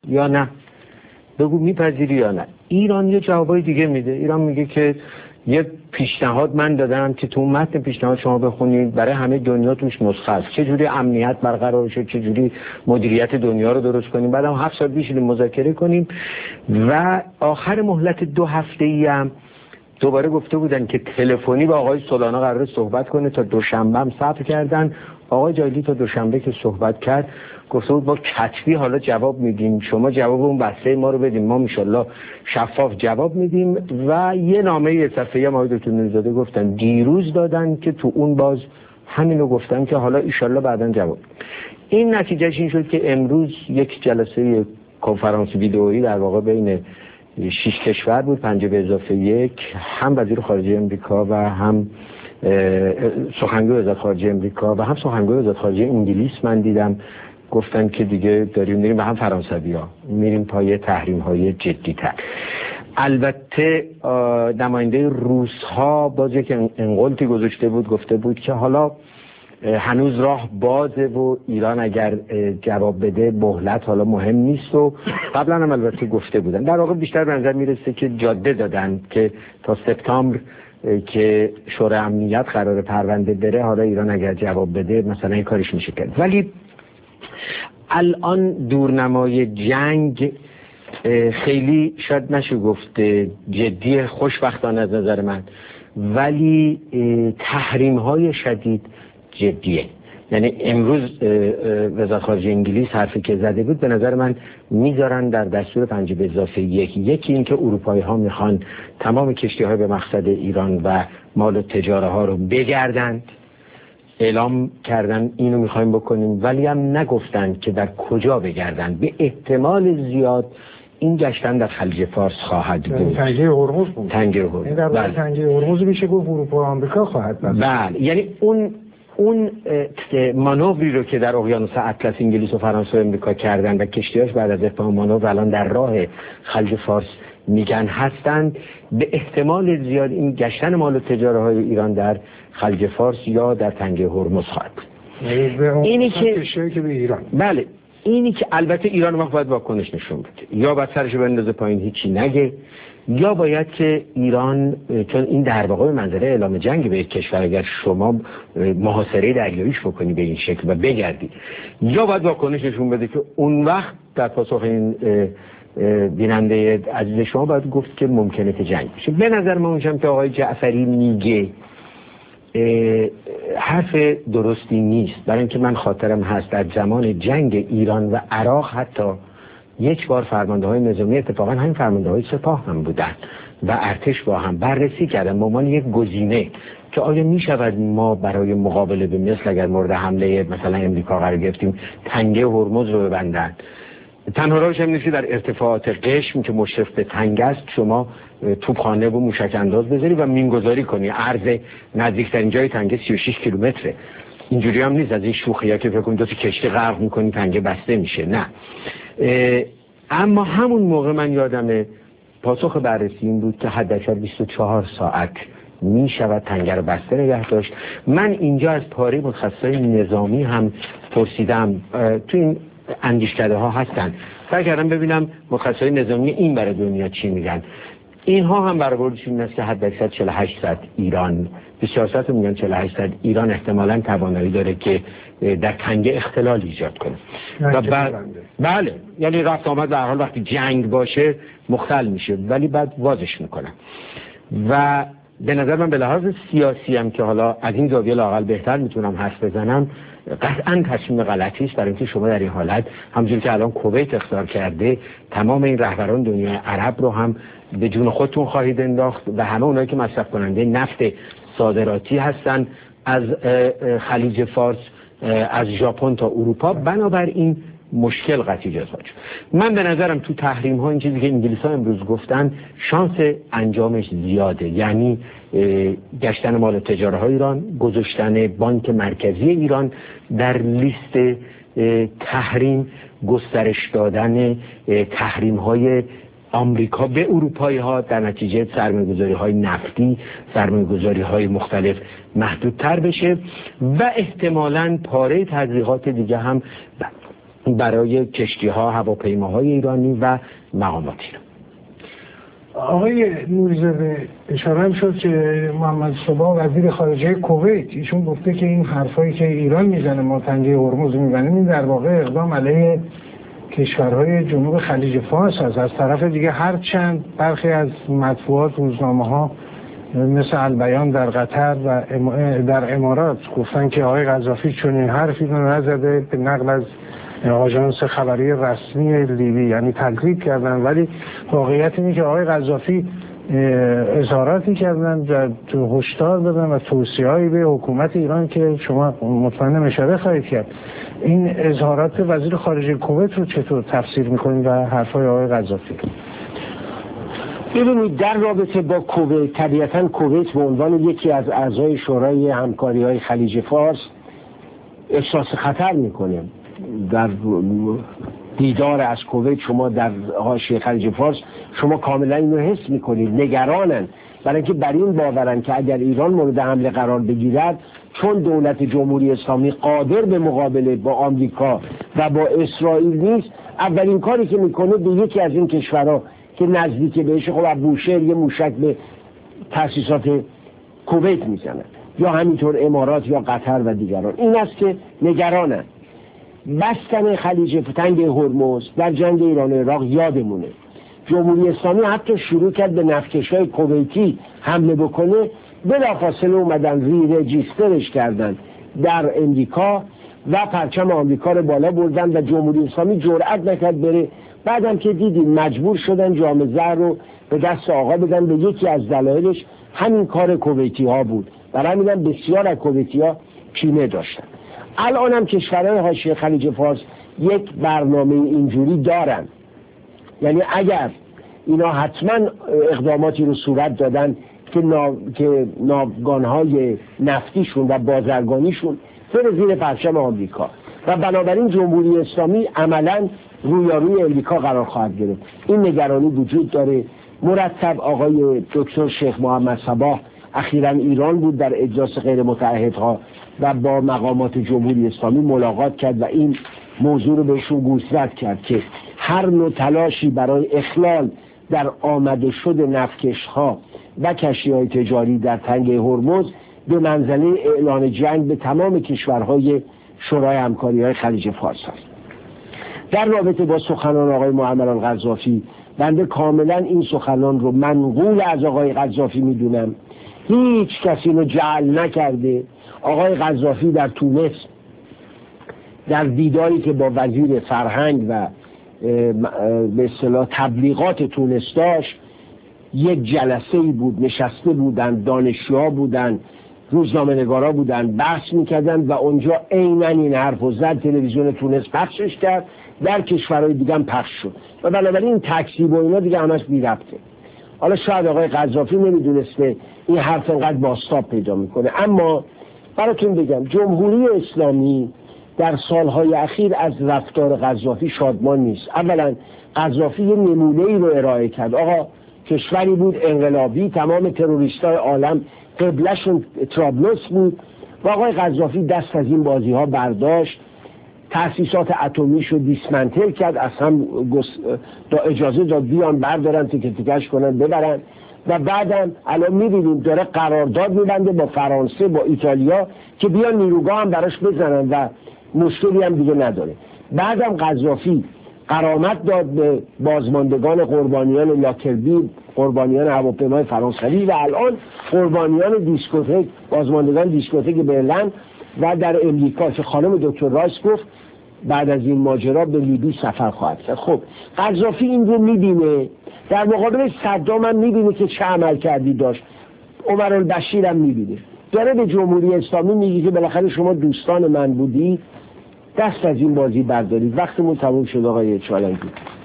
یا نه؟ بگو میپذیری یا نه؟ ایران یه جوابای دیگه میده. ایران میگه که یه پیشنهاد من دادم که تو متن پیشنهاد شما بخونید، برای همه دنیا توش نسخه است، چه جوری امنیت برقرار شه، چه جوری مدیریت دنیا رو درست کنیم. بعدم 7 ساعت بشینیم مذاکره کنیم و آخر مهلت 2 هفته‌ای هم دوباره گفته بودن که تلفنی با آقای سولانا قراره صحبت کنه. تا دوشنبه هم صبر کردن. آقای جلیلی تا دوشنبه که صحبت کرد گفته بود با کتبی حالا جواب میدیم، شما جواب اون بسته ما رو بدیم، ما انشالله شفاف جواب میدیم. و یه نامه صفحه‌ای هم آقای دکتر نوری‌زاده گفتن دیروز دادن که تو اون باز همینو گفتن که حالا انشالله بعداً جواب. این نتیجهش این شد که امروز یک جلسه کنفرانس ویدئویی در واقع بین 6 کشور بود، 5+1، هم وزیر خارجه امریکا و هم سخنگوی وزارت خارجه امریکا و هم سخنگوی وزارت خارجه انگلیس من دیدم. گفتن که دیگه داریم میریم و هم فرانسوی‌ها میریم پای تحریم‌های جدی‌تر. البته نماینده روس‌ها باز یک انقلتی گذاشته بود، گفته بود که حالا هنوز راه بازه و ایران اگر جواب بده مهلت حالا مهم نیست و قبلا هم البته گفته بودن. در واقع بیشتر به نظر میرسه که جاده دادن که تا سپتامبر که شورای امنیت قرار پرونده بره، حالا ایران اگر جواب بده مثلا این کارش میشه کرد. ولی الان دورنمای جنگ خیلی شاید نشه گفت جدی، خوشبختانه از نظر من، ولی تحریم های شدید جدیه. یعنی امروز وزارت خارجه انگلیس حرفی که زده بود به نظر من میذارن در دستور 5+1. یکی این که اروپایی ها میخوان تمام کشتی های به مقصد ایران و مال و تجاره ها رو بگردند، اعلام کردن اینو میخوایم بکنیم، ولی هم نگفتن که در کجا بگردن. به احتمال زیاد این گشتن در خلیج فارس خواهد بود. تنگه هرمز بود. تنگه هرمز. این در واقع تنگه هرمز میشه گفت اروپا و آمریکا خواهد بود. بله، یعنی اون مانوری رو که در اقیانوس اطلس انگلیس و فرانسه و امریکا کردن و کشتیاش بعد از اتمام مانور الان در راه خلیج فارس میگن هستند، به احتمال زیاد این گشتن مال و تجاره های ایران در خلیج فارس یا در تنگه هرمز خواهد بود. اینی که به ایران، بله، اینی که البته ایران وقت باید واکنش نشون بده، یا باید سرش بندازه پایین هیچی نگه، یا باید که ایران، چون این در واقع به منظره اعلام جنگ به یک کشور، اگر شما محاصره دریاییش بکنی به این شکل و بگردی، یا باید واکنش نشون بده که اون وقت در پاسخ این بیننده عزیز شما باید گفت که ممکنه که جنگ بشه. به نظر من اونجام که آقای جعفری میگه حرف درستی نیست، برای اینکه من خاطرم هست در زمان جنگ ایران و عراق حتی یک بار فرمانده های نظامی، اتفاقا همین فرمانده های سپاه هم بودن و ارتش با هم بررسی کردن به عنوان یک گزینه که آیا می شود ما برای مقابله به مثل اگر مورد حمله مثلا امریکا قرار گرفتیم تنگه هرمز رو ببندن. تنها راهش هم نیست در ارتفاعات قشم که مشرف به تنگ است شما توپخانه و موشک انداز بذاری و مینگذاری کنی. عرض نزدیکترین جای تنگه 36 کیلومتره. اینجوری هم نیست از این شوخی‌ها که فکر کنید دو تا کشتی غرق می‌کنی تنگه بسته میشه، نه. اما همون موقع من یادمه پاسخ بررسی این بود که حداکثر 24 ساعت می شود تنگه رو بسته نگه داشت. من اینجا از پاره متخصصای نظامی هم پرسیدم، تو این اندیشکده ها هستن، سعی کردم ببینم متخصصای نظامی این برای دنیا چی میگن. اینها هم برآوردشون این است که حداکثر 48 ساعت ایران، 24 ساعت میگن 48 ساعت ایران احتمالاً توانایی داره که در تنگه اختلال ایجاد کنه. و بله، یعنی رفت آمد در حال وقتی جنگ باشه مختل میشه، ولی بعد وازش میکنن. و به نظر من به لحاظ سیاسی هم که حالا از این زاویه لااقل بهتر میتونم حرف بزنم، قطعاً تصمیم غلطی است، برای اینکه شما در این حالت همونجوری که الان کویت اخطار کرده تمام این رهبران دنیای عرب رو هم به جون خودتون خواهید انداخت و همه اونایی که مصرف کننده نفت صادراتی هستن از خلیج فارس، از ژاپن تا اروپا، بنابراین مشکل قطعی ایجاد خواهد شد. من به نظرم تو تحریم ها این چیزی که انگلیس‌ها امروز گفتن شانس انجامش زیاده، یعنی گشتن مال تجاره های ایران، گذاشتن بانک مرکزی ایران در لیست تحریم، گسترش دادن تحریم های آمریکا به اروپایی ها، در نتیجه سرمایه‌گذاری های نفتی، سرمایه‌گذاری های مختلف محدودتر بشه و احتمالاً پاره تضییقات دیگه هم برای کشتی ها، هواپیماهای ایرانی و مقامات ایران. آقای نوری‌زاده اشاره هم شد که محمد صبح وزیر خارجه کویت ایشون گفته که این حرفایی که ایران میزنه ما تنگه هرمز میبنیم این در واقع اقدام علیه کشورهای جنوب خلیج فارس است. از طرف دیگه هرچند برخی از مطبوعات روزنامه‌ها مثل البیان در قطر و در امارات گفتن که آقای قذافی چون این حرفی رو نزده، به نقل از آژانس خبری رسمی لیبی یعنی تکذیب کردن، ولی واقعیت اینه که آقای قذافی اظهاراتی کردن و هشدار دادن و توصیه‌ای به حکومت ایران که شما مطمئناً اشاره خواهید کرد. این اظهارات وزیر خارجه کویت رو چطور تفسیر می‌کنید و حرفای آقای قذافی؟ ببینید در رابطه با کویت، طبیعتاً کویت به عنوان یکی از اعضای شورای همکاری‌های خلیج فارس احساس خطر می‌کنه. در دیدار از کویت شما در حاشیه خلیج فارس شما کاملا اینو حس میکنید، نگرانن، برای اینکه بر این باورن که اگر ایران مورد حمله قرار بگیرد، چون دولت جمهوری اسلامی قادر به مقابله با آمریکا و با اسرائیل نیست، اولین کاری که میکنه به یکی از این کشورها که نزدیک بهش، خب بوشهر یه موشک به تأسیسات کویت میزنه، یا همینطور امارات یا قطر و دیگران. این است که نگرانن. بستن خلیج تنگ هرمز در جنگ ایران و عراق یادمونه، جمهوری اسلامی حتی شروع کرد به نفتکش‌های کویتی حمله بکنه، بلافاصله اومدن رجیسترش کردن در امریکا و پرچم آمریکا رو بالا بردن و جمهوری اسلامی جرئت نکرد بره. بعدم که دیدیم مجبور شدن جام زر رو به دست آقا بدن، به یکی از دلایلش همین کار کویتی ها بود، برای همین بسیار از کویتی ها کینه داشتن. الان هم کشورهای حاشیه خلیج فارس یک برنامه اینجوری دارن، یعنی اگر اینا حتما اقداماتی رو صورت دادن که ناوگانهای نفتیشون و بازرگانیشون بره زیر پرچم آمریکا و بنابراین جمهوری اسلامی عملا رویاروی امریکا قرار خواهد گرفت. این نگرانی وجود داره. مرتب آقای دکتر شیخ محمد صباح اخیراً ایران بود در اجلاس غیر متعهدها و با مقامات جمهوری اسلامی ملاقات کرد و این موضوع رو بهشون گوشزد کرد که هر نوع تلاشی برای اخلال در آمده شد نفتکش‌ها و کشتی‌های تجاری در تنگه هرمز به منزله اعلان جنگ به تمام کشورهای شورای همکاری‌های خلیج فارس است. در رابطه با سخنان آقای معمر القذافی، بنده کاملا این سخنان رو منقول از آقای قذافی میدونم، هیچ کسی رو جعل نکرده. آقای قذافی در تونس در دیداری که با وزیر فرهنگ و به اصطلاح تبلیغات تونس داشت، یک جلسه‌ای بود، نشسته بودن، دانشجوها بودن، روزنامه‌نگارا بودن، بحث میکردن و اونجا عیناً این حرف و زد. تلویزیون تونس پخشش کرد، در کشورهای دیگه هم پخش شد و بنابراین این تکذیب و اینا دیگه همش بی ربطه. حالا شاید آقای قذافی نمیدونسته این حرف انقدر بازتاب پیدا میکنه، اما براتون بگم جمهوری اسلامی در سالهای اخیر از رفتار قذافی شادمان نیست. اولا قذافی یه نمونه‌ای رو ارائه کرد. آقا کشوری بود انقلابی، تمام تروریستای عالم قبلشون طرابلس بود و آقای قذافی دست از این بازی ها برداشت، تأسیسات اتمیش رو دیسمنتل کرد، اصلا اجازه داد بیان بردارن تیکه تیکش کنن ببرن و بعدم الان میبینیم داره قرارداد میبنده با فرانسه، با ایتالیا که بیان نیروگاه هم براش بزنن و مشکلی هم دیگه نداره. بعدم قذافی غرامت داد به بازماندگان قربانیان لاکربی، قربانیان هواپیمای فرانسوی و الان قربانیان دیسکوتک، بازماندگان دیسکوتک برلین و در امریکا که خانم دکتر رایس گفت بعد از این ماجرا به لیبی سفر خواهد کرد. خب قذافی این رو میبینه، در مقابل صدام هم میبینه که چه عمل کردی داشت، عمر البشیر هم میبینه، داره به جمهوری اسلامی میگه که بالاخره شما دوستان من بودی، دست از این بازی بردارید. وقتمون تموم شد آقای چالنجی.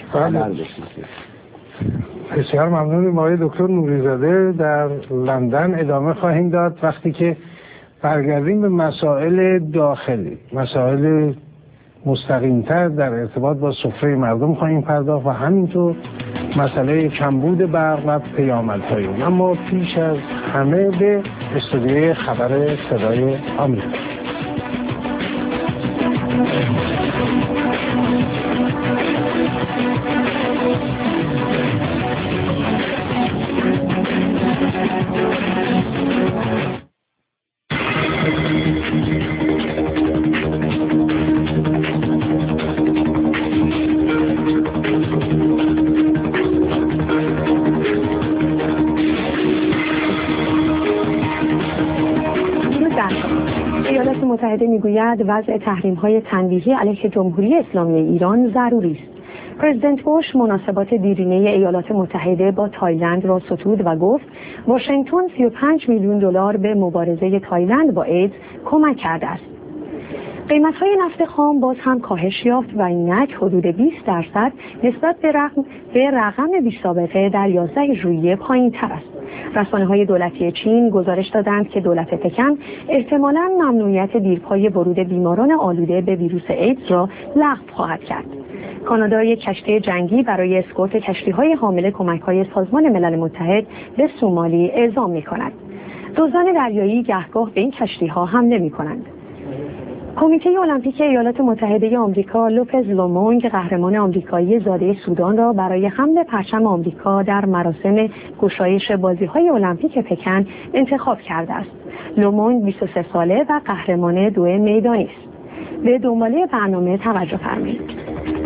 بسیار ممنونیم آقای دکتر نوری‌زاده. در لندن ادامه خواهیم داد وقتی که برگردیم به مسائل داخلی، مسائل مستقیم‌تر در ارتباط با سفره مردم خواهیم پرداخت و همینطور مسئله کمبود برق و پیامدهای اون. اما پیش از همه به استودیوی خبر صدای آمریکا. متحده میگوید وضع تحریم‌های تنبیهی علیه جمهوری اسلامی ایران ضروری است. پرزیدنت بوش مناسبات دیرینه ایالات متحده با تایلند را ستود و گفت واشنگتن 35 میلیون دلار به مبارزه تایلند با ایدز کمک کرده است. قیمت‌های نفت خام باز هم کاهش یافت و اینک حدود 20% نسبت به رقم بی‌سابقه در 11 ژوئیه پایین‌تر است. رسانه‌های دولتی چین گزارش دادند که دولت پکن احتمالاً ممنوعیت دیرپای ورود بیماران آلوده به ویروس ایدز را لغو خواهد کرد. کانادا یک کشتی جنگی برای اسکورت کشتی‌های حامل کمک‌های سازمان ملل متحد به سومالی اعزام می‌کند. دزدان دریایی گهگاه به این کشتی‌ها حمله می‌کنند. کمیته المپیک ایالات متحده آمریکا لوپز لومونگ قهرمان آمریکایی زاده سودان را برای حمل پرچم آمریکا در مراسم گشایش بازی‌های المپیک پکن انتخاب کرده است. لومونگ 23 ساله و قهرمان دو میدانی است. به دنباله برنامه توجه فرمایید.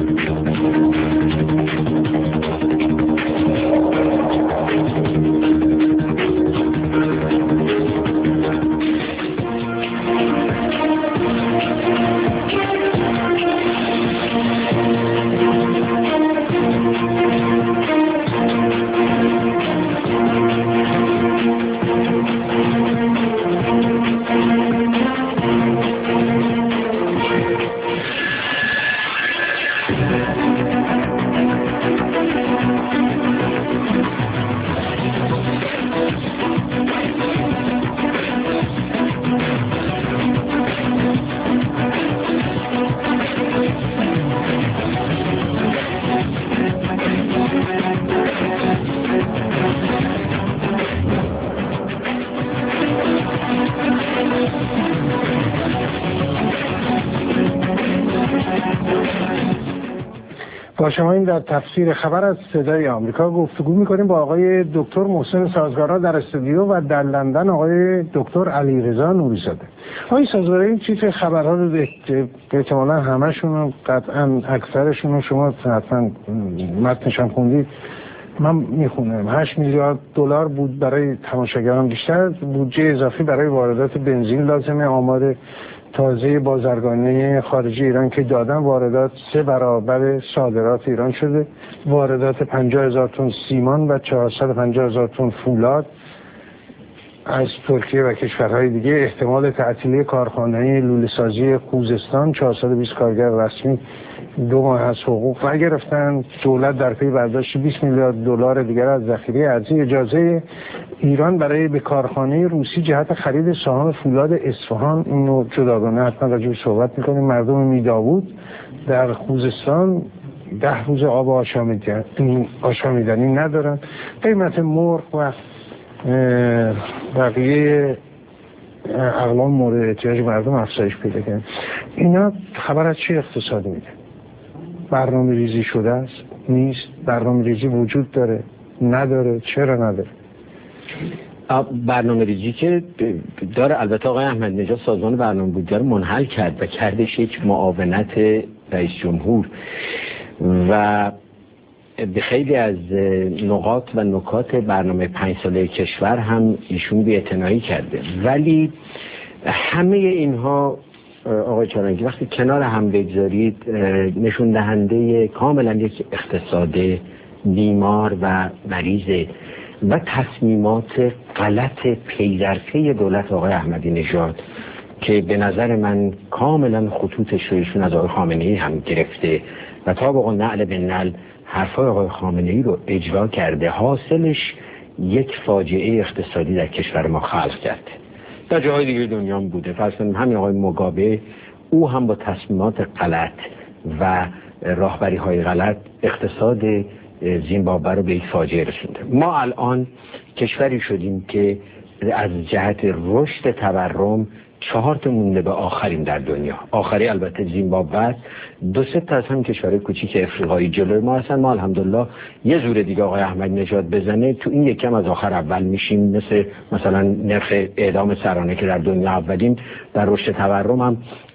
با شما این در تفسیر خبر از صدای آمریکا گفتگو می‌کنیم با آقای دکتر محسن سازگارا در استودیو و در لندن آقای دکتر علیرضا نوری‌زاده. آقای سازگارا این چیز خبرها رو احتمالاً همشون قطعاً اکثرشون شما حتما متنش هم خوندید، من میخونم 8 میلیارد دلار بود برای تماشاگران، بیشتر بودجه اضافی برای واردات بنزین لازمه. آمار تازه بازرگانی خارجی ایران که دادن واردات 3 برابر صادرات ایران شده. واردات 50,000 تن سیمان و 450,000 تن فولاد از ترکیه و کشورهای دیگه. احتمال تعطیلی کارخانه لوله‌سازی خوزستان، 420 کارگر رسمی 2 ماه از حقوق نگرفتن. دولت در پی برداشت 20 میلیارد دلار دیگر از ذخیره ارزی. اجازه ایران برای به کارخانه روسی جهت خرید سهام فولاد اصفهان، اینو جداگانه حتما راجع صحبت می‌کنیم. مردم میداوود در خوزستان 10 روز آب آشامیدنی ندارن. قیمت مرغ و بقیه اقلام مورد احتیاج مردم افزایش پیدا کرد. اینا خبر از چه اقتصادی میده؟ برنامه ریزی شده است؟ نیست؟ برنامه ریزی وجود داره؟ نداره؟ چرا نداره؟ برنامه ریزی که داره. البته آقای احمد نژاد سازمان برنامه بودجه رو منحل کرد و کردش یک معاونت رئیس جمهور و به خیلی از نقاط و نکات برنامه 5 ساله کشور هم ایشون بی‌اعتنایی کرده. ولی همه اینها آقای چارنگی وقتی کنار هم بگذارید نشون دهنده کاملا یک اقتصاد بیمار و مریض و تصمیمات غلط پی در پی دولت آقای احمدی نژاد که به نظر من کاملا خطوطش رو ایشون از آقای خامنه‌ای هم گرفته و تا به نعل به نعل حرفای آقای خامنه‌ای رو اجرا کرده. حاصلش یک فاجعه اقتصادی در کشور ما خلق کرده. در جاهای دیگه دنیا هم بوده. فرض کنیم همین آقای موگابه، او هم با تصمیمات غلط و راهبری‌های غلط اقتصاد زیمبابوه رو به یک فاجعه رسونده. ما الان کشوری شدیم که از جهت رشد تورم 4 تا مونده به آخریم در دنیا. آخری البته زیمبابوه، 2-3 تا از هم کشورهای کوچیک افریقایی جلوی ما هستن. ما الحمدلله یه زور دیگه آقای احمد نژاد بزنه تو این یکم از آخر اول میشیم. مثلا نرخ اعدام سرانه که در دنیا اولیم، در رشد تورم هم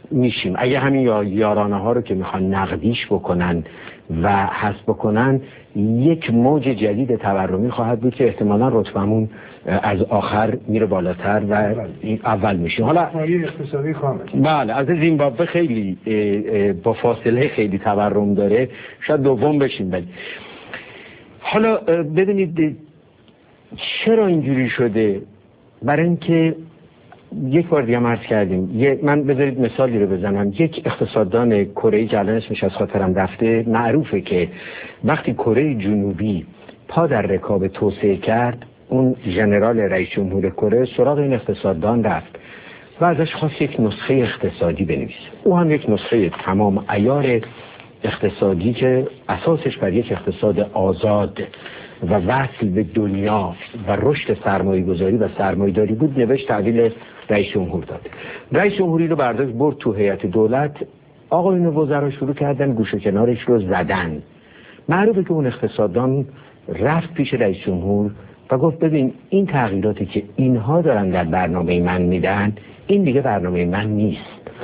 میشیم. اگه همین یارانه ها رو که میخوان نقدیش بکنن و حذف بکنن، یک موج جدید تورمی خواهد بود که احتمالاً رتبمون از آخر میره بالاتر و اول میشه. حالا اقتصادی کامل. بله، از زیمبابوه خیلی با فاصله خیلی تورم داره، شاید دوم بشیم. ولی حالا ببینید چرا اینجوری شده. برای اینکه یک بار دیگه عرض کردیم، من بذارید مثالی رو بزنم. یک اقتصاددان کره‌ای که الان اسمش از خاطرم رفته، معروفه که وقتی کره جنوبی پا در رکاب توسعه کرد، اون ژنرال رئیس جمهور کره سراغ این اقتصاددان رفت و ازش خواست یک نسخه اقتصادی بنویسه. او هم یک نسخه تمام عیار اقتصادی که اساسش بر یک اقتصاد آزاد و وصل به دنیا و رشد سرمایه‌گذاری و سرمایه‌داری بود نوشت، تحویل رئیس جمهور داد. رئیس جمهوری رو برداشت برد تو هیئت دولت، آقایون وزرا شروع کردن گوش و کنارش رو زدن. معروفه که اون اقتصاددان رفت پیش رئیس جمهور و گفت ببین این تغییراتی که اینها دارن در برنامه من میدن، این دیگه برنامه من نیست.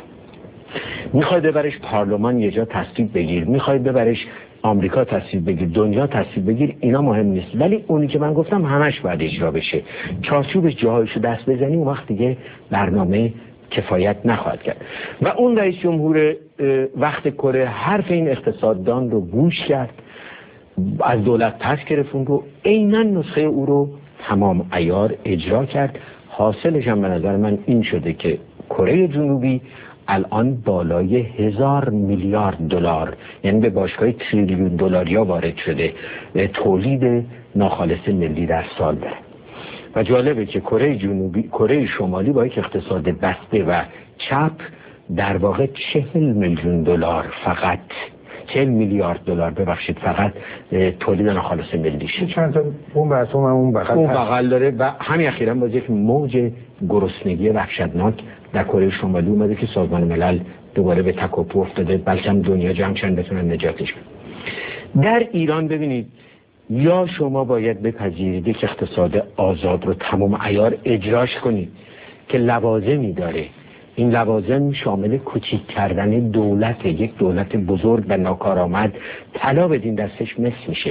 میخوای ببرش پارلمان یه جا تصویب بگیر، میخوای ببرش آمریکا تصویب بگیر، دنیا تصویب بگیر، اینا مهم نیست، ولی اونی که من گفتم همش باید اجرا بشه. چارچوبش جاهایشو دست بزنی، اون وقت دیگه برنامه کفایت نخواهد کرد. و اون رئیس جمهور وقت کره حرف این اقتصاددان رو گوش کرد، از دولت پس گرفت، اون رو عیناً نسخه او رو تمام عیار اجرا کرد. حاصلش هم به نظر من این شده که کره جنوبی الان بالای 1000 میلیارد دلار، یعنی به باشگاه تریلیون دلاریا وارد شده، تولید ناخالص ملی در سال داره. و جالبه که کره شمالی با یک اقتصاد بسته و چپ در واقع 40 میلیون دلار فقط 40 میلیارد دلار ببخشید فقط تولید ناخالص ملیشه. چند تا اون بغل داره و همین اخیراً باز یک موج گرسنگی وحشتناک در کره شمالی اومده که سازمان ملل دوباره به تکاپو افتاده، بلکه هم دنیا جمع شدن بتونن نجاتش بدن. در ایران ببینید، یا شما باید بپذیرید که اقتصاد آزاد رو تمام عیار اجراش کنید که لوازمی داره. این لوازم شامل کوچیک کردن دولت، یک دولت بزرگ و ناکارآمد، طلا بدین دستش مس میشه.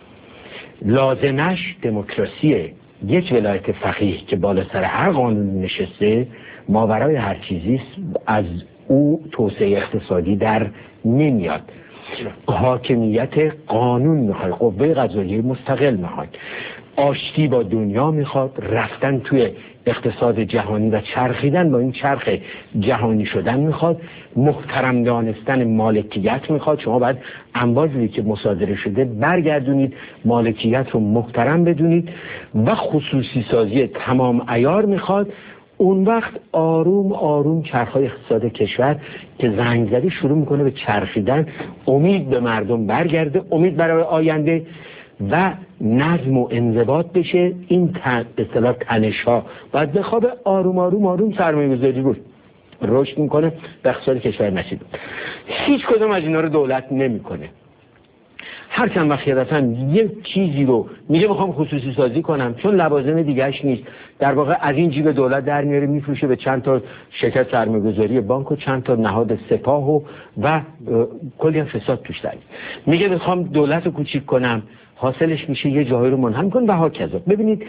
لازمش دموکراسیه، یک ولایت فقیه که بالا سر هر قانون نشسته، ماورای هر چیزیست، از او توسعه اقتصادی در نمیاد. حاکمیت قانون میخواد، قوه قضاییه مستقل میخواد، آشتی با دنیا میخواد، رفتن توی اقتصاد جهانی و چرخیدن با این چرخ جهانی شدن میخواد، محترم دانستن مالکیت میخواد. شما باید امواجی که مصادره شده برگردونید، مالکیت رو محترم بدونید و خصوصی سازی تمام عیار میخواد. اون وقت آروم آروم چرخهای اقتصاد کشور که زنگ زدی شروع میکنه به چرخیدن، امید به مردم برگرده، امید برای آینده و نظم و انضباط بشه. این به اصطلاح تنش ها باید بخوابه، آروم آروم آروم سرمایه‌گذاری رو رشد میکنه، به اقتصاد کشور نشید. هیچ کدوم از اینا رو دولت نمیکنه. هر چند وقت یادتن یک چیزی رو میگه میخوام خصوصی سازی کنم، چون لوازم دیگهش نیست، در واقع از این جیب دولت در میاره میفروشه به چند تا شرکت سرمایه‌گذاری بانک و چند تا نهاد سپاه و کلی فساد توش داره. میگه میخوام دولت رو کوچیک کنم، حاصلش میشه یه جایی رو منحل کن و هاکذا. ببینید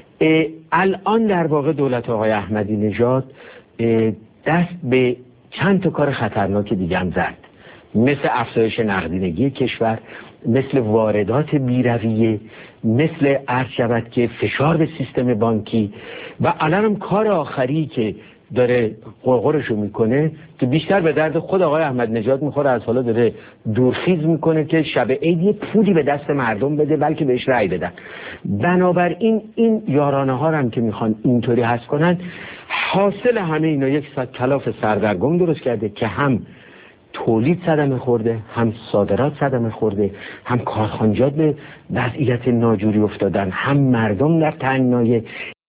الان در واقع دولت آقای احمدی نژاد دست به چند تا کار خطرناک دیگه هم زد، مثل افزایش نقدینگی کشور، مثل واردات بی‌رویه، مثل عرض شود که فشار به سیستم بانکی، و الان هم کار آخری که داره قرقرشو میکنه که بیشتر به درد خود آقای احمد نژاد میخوره، از حالا داره دورخیز میکنه که شب عید یه پولی به دست مردم بده بلکه بهش رأی بدن. بنابراین این یارانه ها هم که میخوان اینطوری هست کنن، حاصل همه اینا یک کلاف سردرگم درست کرده که هم تولید صدمه خورده، هم صادرات صدمه خورده، هم کارخانجات به وضعیت ناجوری افتادن، هم مردم در تنگنای